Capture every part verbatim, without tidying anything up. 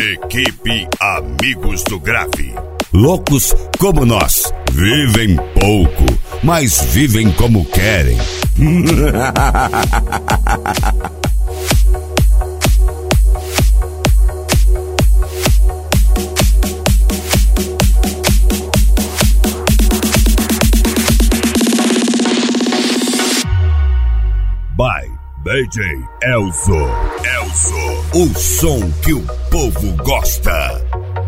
Equipe Amigos do Grave. Loucos como nós, vivem pouco, mas vivem como querem. By D J Elzo. Elzo, o som que o povo gosta.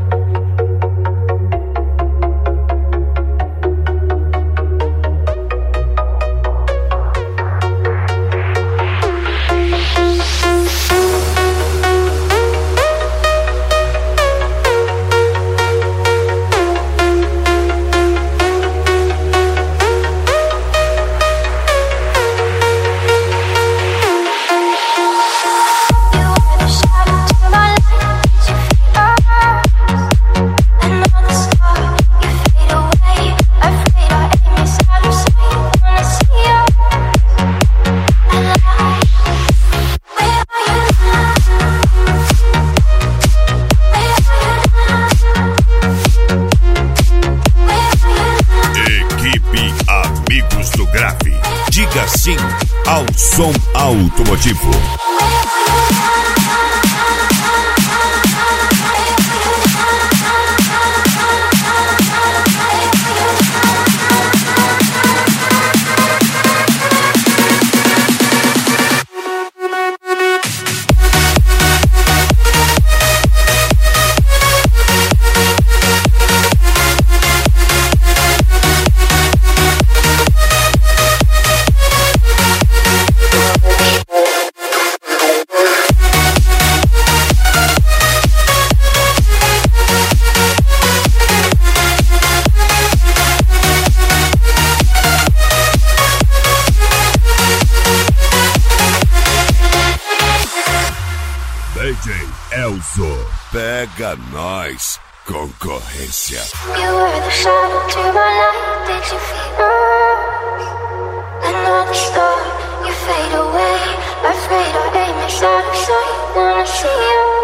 Diga sim ao som automotivo. D J Elzo, pega nós, concorrência. You were the shadow to my light, did you feel us? Another star, you fade away. Afraid our aim is out of sight, wanna see you.